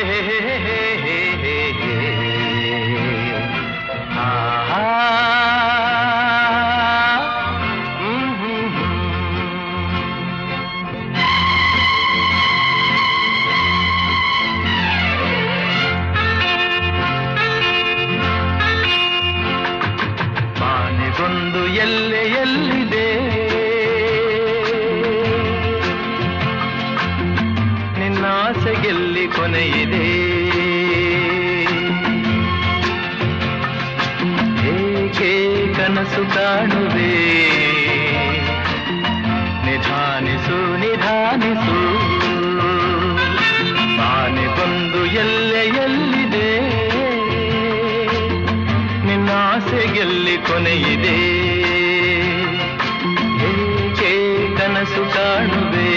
ಬಾನಿಗೊಂದು ಎಲ್ಲೆಯಲ್ಲಿದೆ ನಿನ್ನಾಸೆಗೆಲ್ಲಿ ಕೊನೆಯಿದೆ ಏಕೆ ಕನಸು ಕಾಣುವೆ ನಿಧಾನಿಸು ನಿಧಾನಿಸು ಬಾನಿಗೊಂದು ಎಲ್ಲೆಯಲ್ಲಿದೆ ನಿನ್ನಾಸೆಗೆಲ್ಲಿ ಕೊನೆಯಿದೆ ಏಕೆ ಕನಸು ಕಾಣುವೆ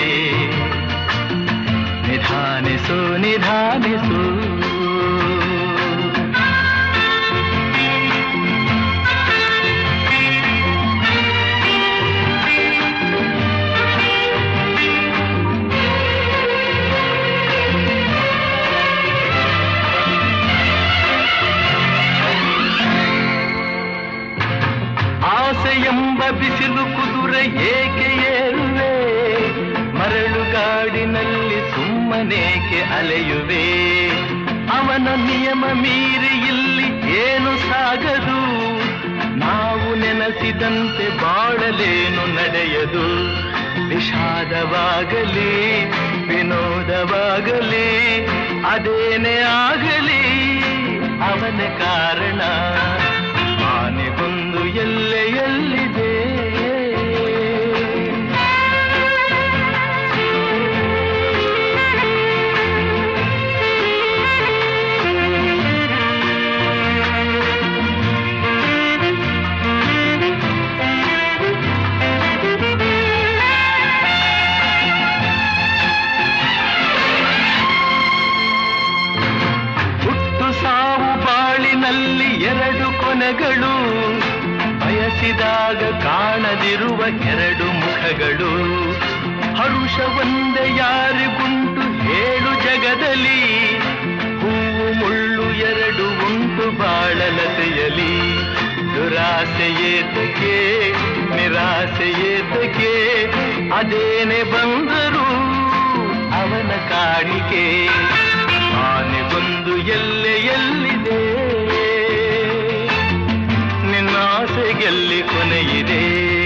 ನಿಧಾನಿಸು ನಿಧಾನಿಸು ಆಸೆಯೆಂಬ ಬಿಸಿಲು ಕುದುರೆ ಏಕೆ ಏರುವೆ ಮರಳುಗಾಡಿನಲ್ಲಿ ಸುಮ್ಮನೇಕೆ ಅಲೆಯುವೆ ಅವನ ನಿಯಮ ಮೀರಿ ಇಲ್ಲಿ ಏನು ಸಾಗದು ನಾವು ನೆನೆಸಿದಂತೆ ಬಾಳಲೇನು ನಡೆಯದು ವಿಷಾದವಾಗಲಿ ವಿನೋದವಾಗಲಿ ಅದೇನೇ ಆಗಲಿ ಅವನ ಕಾರಣ ಆನೆಗೊಂದು ಎಲ್ಲೆಯಲ್ಲಿದೆ ಹುಟ್ಟು ಸಾವು ಬಾಳಿನಲ್ಲಿ ಎರಡು ಕೊನೆಗಳು ಬಯಸಿದಾಗ ಕಾಣದಿರುವ ಎರಡು ಮುಖಗಳು ಹರುಷ ಒಂದೇ ಯಾರಿಗುಂಟು ಹೇಳು ಜಗದಲ್ಲಿ ಹೂವು ಮುಳ್ಳು ಎರಡು ಉಂಟು ಬಾಳಲತೆಯಲಿ ದುರಾಸೆಯೇತಕ್ಕೆ ನಿರಾಸೆಯೇತಕ್ಕೆ ಅದೇನೆ ಬಂದರೂ ಅವನ ಕಾಣಿಕೆ ಆನೆಗೊಂದು ಎಲ್ಲೆಯಲ್ಲಿದೆ ನಿನ್ನಾಸೆಗೆಲ್ಲಿ ಕೊನೆಯಿದೆ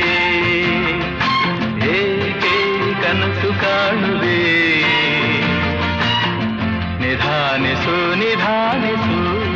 ಏಕೆ ಕನಸು ಕಾಣುವೆ ನಿಧಾನಿಸು ನಿಧಾನಿಸು